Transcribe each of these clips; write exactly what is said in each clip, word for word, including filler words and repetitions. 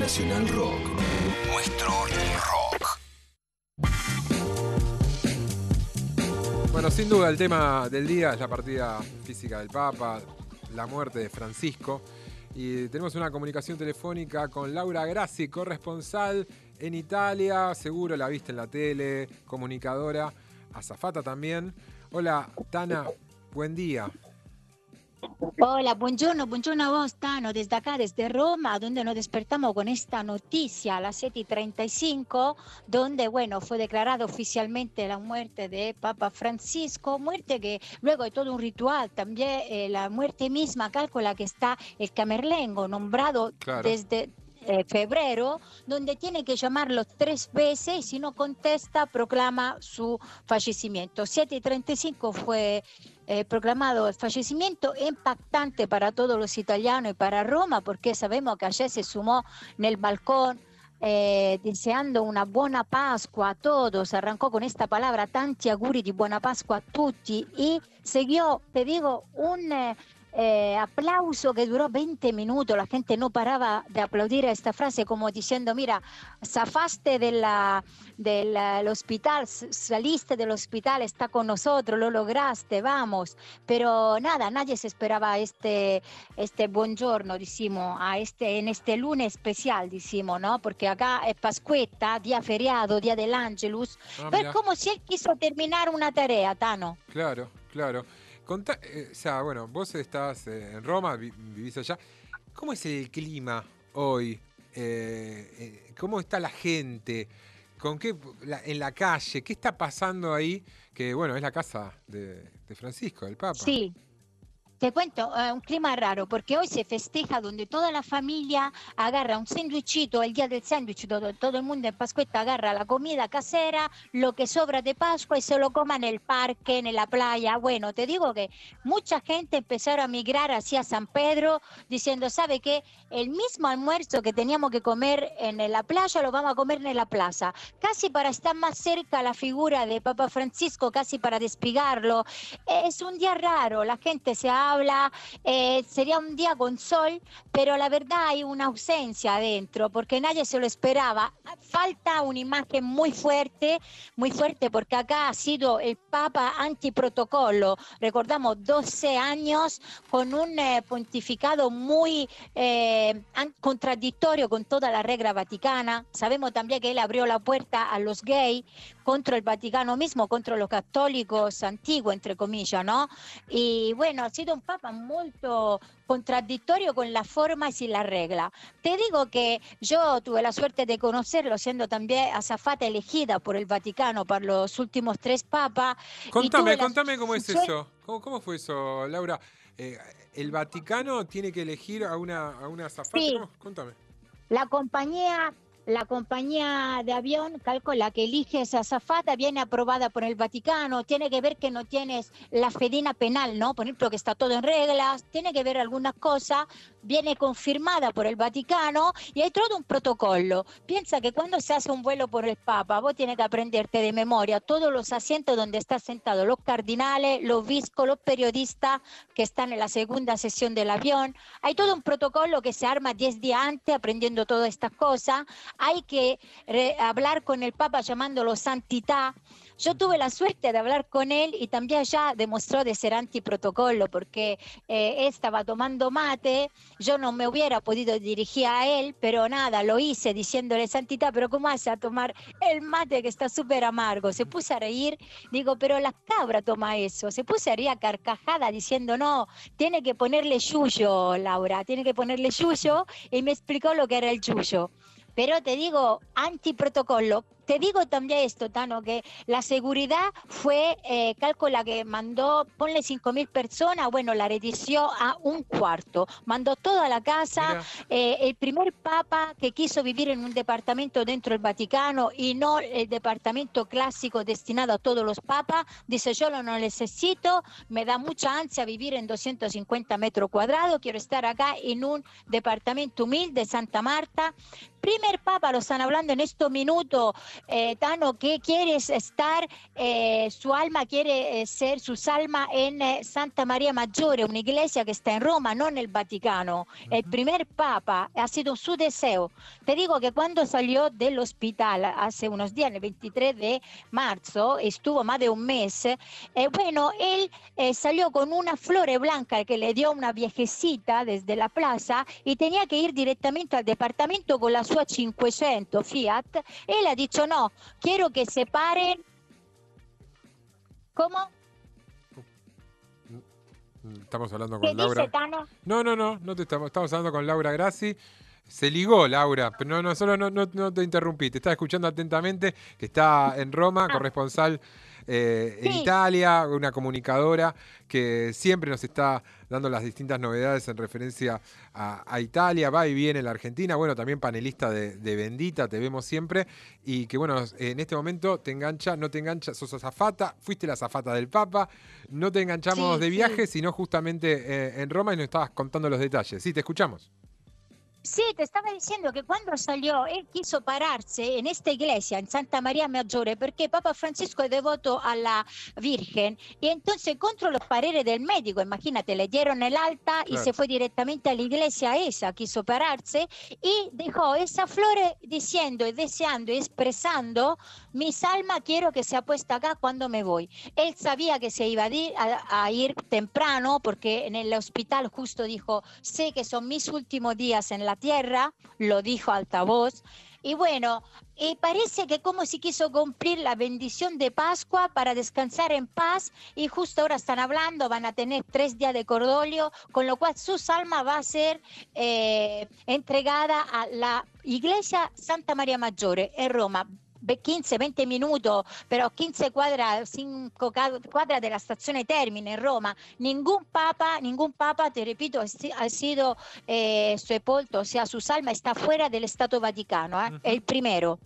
Nacional Rock. Nuestro rock. Bueno, sin duda el tema del día es la partida física del Papa, la muerte de Francisco. Y tenemos una comunicación telefónica con Laura Grassi, corresponsal en Italia. Seguro la viste en la tele, comunicadora, azafata también. Hola, Tana, buen día. Hola, buongiorno, buongiorno a vos, Tano, desde acá, desde Roma, donde nos despertamos con esta noticia a las siete y treinta y cinco, donde, bueno, fue declarada oficialmente la muerte de Papa Francisco, muerte que luego de todo un ritual, también eh, la muerte misma, calcula que está el camerlengo, nombrado Claro. desde eh, febrero, donde tiene que llamarlo tres veces y si no contesta, proclama su fallecimiento. siete y treinta y cinco fue... Eh, proclamado el fallecimiento, impactante para todos los italianos y para Roma, porque sabemos que ayer se sumó en el balcón eh, deseando una buona Pascua a todos, arrancó con esta palabra, tanti auguri di buona Pascua a tutti, y siguió, te digo, un... Eh, Eh, aplauso que duró veinte minutos, la gente no paraba de aplaudir a esta frase como diciendo, mira, zafaste della, del hospital, saliste del hospital, está con nosotros, lo lograste, vamos, pero nada, nadie se esperaba este, este buongiorno, decimos, a este, en este lunes especial, decimos, ¿no? Porque acá es Pascuetta, día feriado, día del Angelus, Ah, pero mirá. es como si él quiso terminar una tarea, Tano. Claro, claro. Contá, eh, o sea, bueno, vos estás eh, en Roma, vi- vivís allá. ¿Cómo es el clima hoy? Eh, eh, ¿Cómo está la gente? ¿Con qué la- en la calle? ¿Qué está pasando ahí? Que bueno, es la casa de, de Francisco, del Papa. Sí. Te cuento, eh, un clima raro porque hoy se festeja donde toda la familia agarra un sándwichito, el día del sándwich, todo, todo el mundo en Pascuetta agarra la comida casera, lo que sobra de Pascua y se lo coma en el parque, en la playa. Bueno, te digo que mucha gente empezaron a migrar hacia San Pedro diciendo, ¿sabe qué? El mismo almuerzo que teníamos que comer en la playa lo vamos a comer en la plaza, casi para estar más cerca a la figura de Papa Francisco, casi para despigarlo. Es un día raro, la gente se habla, eh, sería un día con sol, pero la verdad hay una ausencia adentro, porque nadie se lo esperaba. Falta una imagen muy fuerte, muy fuerte, porque acá ha sido el Papa antiprotocolo. Recordamos doce años con un eh, pontificado muy eh, an- contradictorio con toda la regla vaticana. Sabemos también que él abrió la puerta a los gays contra el Vaticano mismo, contra los católicos antiguos, entre comillas, ¿no? Y bueno, ha sido un papa muy contradictorio con la forma y sin la regla. Te digo que yo tuve la suerte de conocerlo, siendo también azafata elegida por el Vaticano para los últimos tres papas. Y Contame, tuve la contame cómo es suerte. eso. ¿Cómo, cómo fue eso, Laura? Eh, ¿El Vaticano tiene que elegir a una, a una azafata? Sí, ¿Cómo? Contame. La compañía, la compañía de avión calcula que elige esa azafata, viene aprobada por el Vaticano, tiene que ver que no tienes la fedina penal, ¿no? Por ejemplo, que está todo en reglas, tiene que ver algunas cosas, viene confirmada por el Vaticano y hay todo un protocolo. Piensa que cuando se hace un vuelo por el Papa, vos tienes que aprenderte de memoria todos los asientos donde están sentados los cardinales, los obispos, los periodistas que están en la segunda sesión del avión. Hay todo un protocolo que se arma diez días antes aprendiendo todas estas cosas. Hay que re- hablar con el Papa llamándolo santidad. Yo tuve la suerte de hablar con él y también ya demostró de ser antiprotocolo porque eh, estaba tomando mate, yo no me hubiera podido dirigir a él, pero nada, lo hice diciéndole santidad, pero ¿cómo hace a tomar el mate que está súper amargo? Se puso a reír, digo, pero la cabra toma eso, se puso a reír a carcajada diciendo, no, tiene que ponerle yuyo, Laura, tiene que ponerle yuyo, y me explicó lo que era el yuyo. Pero te digo, antiprotocolo. Te digo también esto, Tano, que la seguridad fue, eh, calcula que mandó, ponle cinco mil personas, bueno, la redució a un cuarto. Mandó toda la casa. Mira, Eh, el primer papa que quiso vivir en un departamento dentro del Vaticano y no el departamento clásico destinado a todos los papas, dice, yo lo no necesito, me da mucha ansia vivir en doscientos cincuenta metros cuadrados, quiero estar acá en un departamento humilde, Santa Marta. Primer papa, lo están hablando en estos minutos, eh, Tano, que quiere estar, eh, su alma quiere eh, ser su salma en eh, Santa María Maggiore, una iglesia que está en Roma, no en el Vaticano. Uh-huh. El primer papa ha sido su deseo. Te digo que cuando salió del hospital hace unos días, el veintitrés de marzo, estuvo más de un mes, eh, bueno, él eh, salió con una flore blanca que le dio una viejecita desde la plaza y tenía que ir directamente al departamento con la sua cinquecento Fiat. Él ha dicho no, quiero que se paren. ¿Cómo? Estamos hablando ¿Qué con Laura. dice, Tano? No, no, no, no te estamos, estamos hablando con Laura Grassi. Se ligó, Laura, pero no, no, solo no, no, no te interrumpí, te estaba escuchando atentamente, que está en Roma, ah. corresponsal eh, en sí. Italia, una comunicadora que siempre nos está dando las distintas novedades en referencia a, a Italia, va y viene la Argentina, bueno, también panelista de, de Bendita, te vemos siempre, y que bueno, en este momento te engancha, no te engancha, sos azafata, fuiste la azafata del Papa, no te enganchamos sí, de viaje, sí. sino justamente eh, en Roma y nos estabas contando los detalles. Sí, te escuchamos. Sí, te estaba diciendo que cuando salió, él quiso pararse en esta iglesia, en Santa María Maggiore, porque Papa Francisco es devoto a la Virgen, y entonces contra los pareres del médico, imagínate, le dieron el alta claro. y se fue directamente a la iglesia esa, quiso pararse, y dejó esa flore diciendo y deseando y expresando, mi alma quiero que sea puesta acá cuando me voy. Él sabía que se iba a ir, a, a ir temprano, porque en el hospital justo dijo, sé que son mis últimos días en la tierra, lo dijo altavoz, y bueno, y parece que como si quiso cumplir la bendición de Pascua para descansar en paz, y justo ahora están hablando, van a tener tres días de cordoglio, con lo cual su alma va a ser eh, entregada a la iglesia Santa María Maggiore en Roma. quince veinte minutos, pero quince cuadras, cinco cuadras de la stazione Termine en Roma. Ningún papa, ningún papa, te repito, ha sido eh, sepolto, o sea, su alma está fuera del Estado Vaticano, ¿eh? Uh-huh. El primero.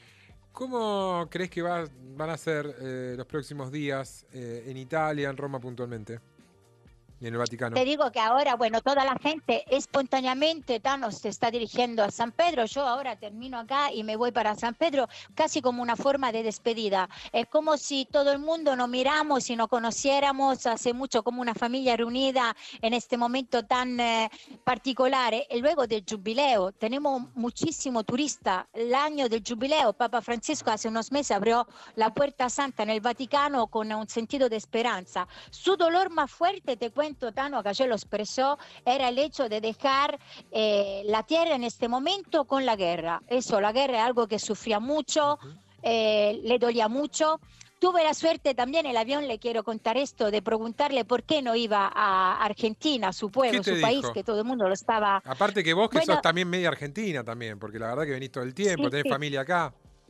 ¿Cómo crees que va, van a ser eh, los próximos días eh, en Italia, en Roma puntualmente? Y en el Vaticano. Te digo que ahora, bueno, toda la gente espontáneamente, Tano, se está dirigiendo a San Pedro. Yo ahora termino acá y me voy para San Pedro, casi como una forma de despedida. Es como si todo el mundo nos miramos y nos conociéramos hace mucho, como una familia reunida en este momento tan eh, particular. Y luego del Jubileo, tenemos muchísimo turista. El año del Jubileo, Papa Francisco hace unos meses abrió la Puerta Santa en el Vaticano con un sentido de esperanza. Su dolor más fuerte, te cuento, Tano, que ayer lo expresó, era el hecho de dejar eh, la tierra en este momento con la guerra. Eso, la guerra es algo que sufría mucho, eh, le dolía mucho. Tuve la suerte también, el avión, le quiero contar esto, de preguntarle por qué no iba a Argentina, su pueblo, su dijo? país, que todo el mundo lo estaba... Aparte que vos que bueno, sos también media argentina también, porque la verdad que venís todo el tiempo, sí, tenés sí. familia acá.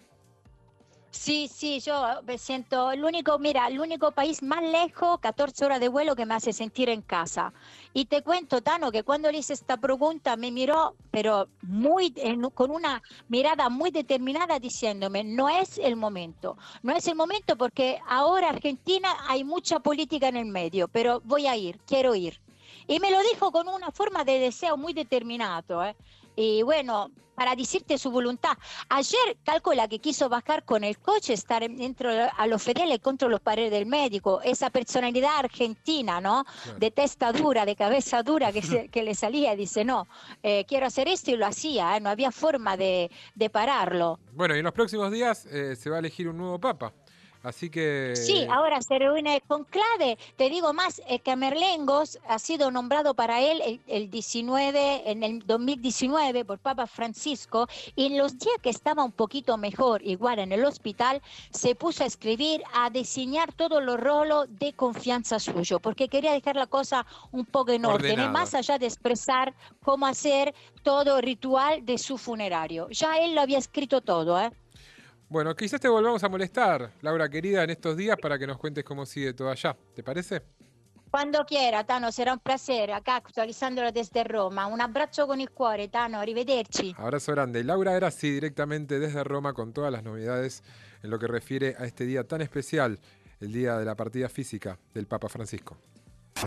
Sí, sí, yo me siento el único, mira, el único país más lejos, catorce horas de vuelo, que me hace sentir en casa. Y te cuento, Tano, que cuando le hice esta pregunta me miró, pero muy, en, con una mirada muy determinada, diciéndome, no es el momento. No es el momento porque ahora Argentina hay mucha política en el medio, pero voy a ir, quiero ir. Y me lo dijo con una forma de deseo muy determinado, ¿eh? Y bueno, para decirte su voluntad. Ayer calcula que quiso bajar con el coche, estar dentro a los federales contra los paredes del médico. Esa personalidad argentina, ¿no? Claro. De testa dura, de cabeza dura, que, se, que le salía, dice, no, eh, quiero hacer esto, y lo hacía, ¿eh? No había forma de, de pararlo. Bueno, y en los próximos días eh, se va a elegir un nuevo papa. Así que... Sí, ahora se reúne con clave. Te digo más, eh, que Merlengos ha sido nombrado para él el, el diecinueve, en el dos mil diecinueve por Papa Francisco, y en los días que estaba un poquito mejor, igual en el hospital, se puso a escribir, a diseñar todos los rolos de confianza suyo, porque quería dejar la cosa un poco en orden, Ordenado. Y más allá de expresar cómo hacer todo ritual de su funerario. Ya él lo había escrito todo, ¿eh? Bueno, quizás te volvamos a molestar, Laura querida, en estos días para que nos cuentes cómo sigue todo allá. ¿Te parece? Cuando quiera, Tano, será un placer, acá actualizándolo desde Roma. Un abrazo con il cuore, Tano, arrivederci. Abrazo grande. Laura Grassi, directamente desde Roma, con todas las novedades en lo que refiere a este día tan especial, el día de la partida física del Papa Francisco.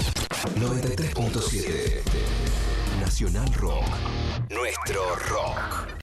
noventa y tres punto siete Nacional Rock. Nuestro rock.